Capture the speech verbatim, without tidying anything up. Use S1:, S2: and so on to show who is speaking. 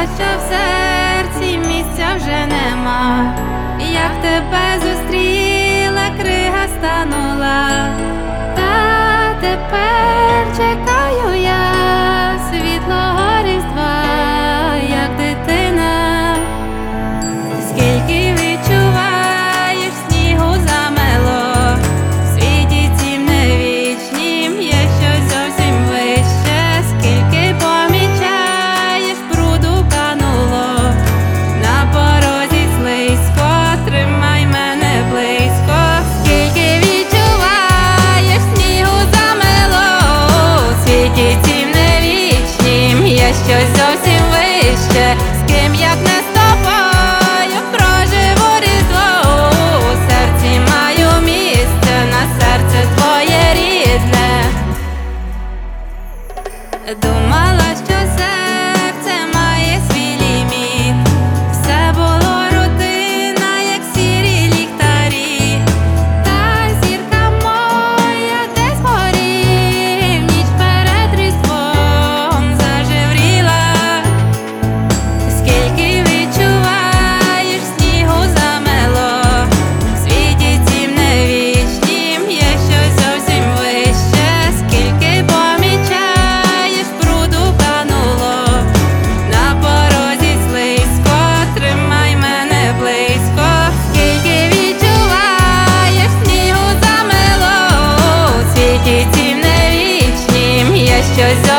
S1: що в серці місця вже нема, як тебе зустріла, крига станула, та тепер чекаю я світлого Різдва, як дитина. Скільки відчуваєш снігу замело, в світі цім невічнім є щось зовсім вище. Скільки помічаєш, бруду кануло, на порозі слизько, тримай мене близько. Скільки відчуваєш снігу замело, в світі цім невічнім є щось зовсім вище. З ким як не з тобою проживу Різдво, у серці маю місце, на серце твоє рідне. Думала, що серце має свій ліміт, все було рутина, як сірі ліхтарі, та зірка моя десь горів, ніч перед Різдвом зажевріла. Скільки відчуваєш, снігу замело, в світі цім невічнім є щось зовсім вище. Скільки помічаєш, бруду кануло, на порозі слизько, тримай мене близько. Скільки відчуваєш, снігу замело, у світі цім невічнім є щось зовсім